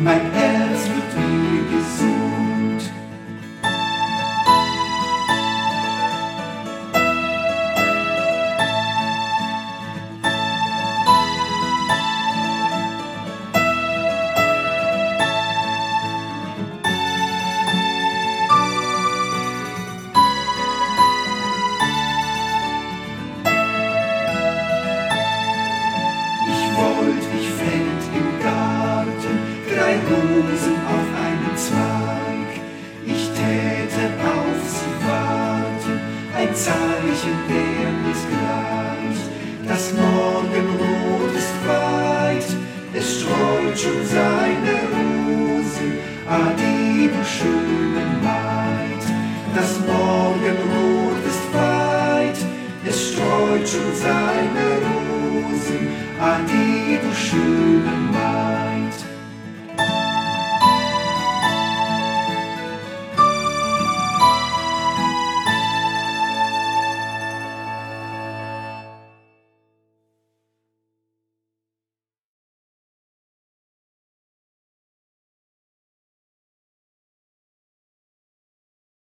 mein Herz wird mir gesund. Ich fänd im Garten 3 Rosen auf einem Zweig. Ich täte auf sie warten, ein Zeichen wär mir's gleich. Das Morgenrot ist weit, es streut schon seine Rosen. Ade, du schöne Maid. Das Morgenrot ist weit, es streut schon seine Rosen. Ade,